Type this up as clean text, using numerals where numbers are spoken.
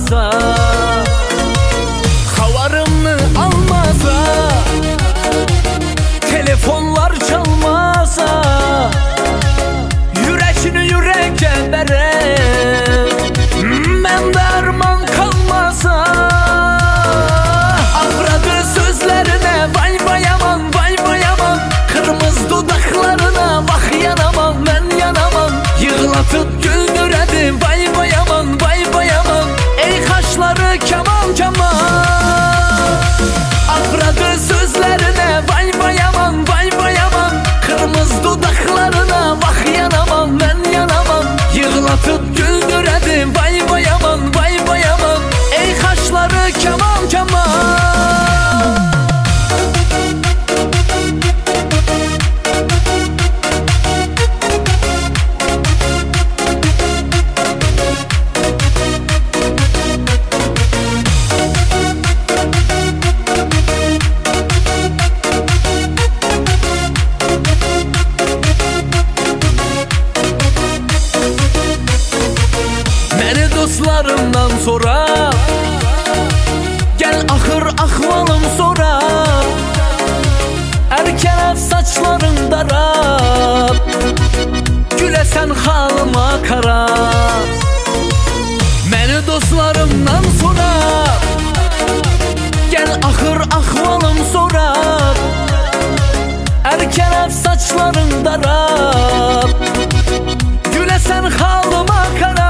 almasa, havarımı almasa, telefonlar çalmasa, yüreğini yüreğe verem, ben derman kalmasa, avradı sözlerine vay vay aman, vay vay aman, kırmızı dudaklarına bak yanamam, ben yanamam, yığlatıp güldüredi vay vay aman, vay vay aman, ey kaşları keman keman. Avradı sözlerine vay vay aman, vay vay aman, kırmızı dudaklarına bak yanamam, ben yanamam, yığlatıp güldüredi vay vay aman, vay vay aman, ey kaşları keman keman. Dostlarımdan sonra gel ahır ahvalım sonra, erken saçların darab, gülesen halıma kara. Məni dostlarımdan sonra gel ahır ahvalım sonra, erken saçların darab, gülesen halıma kara.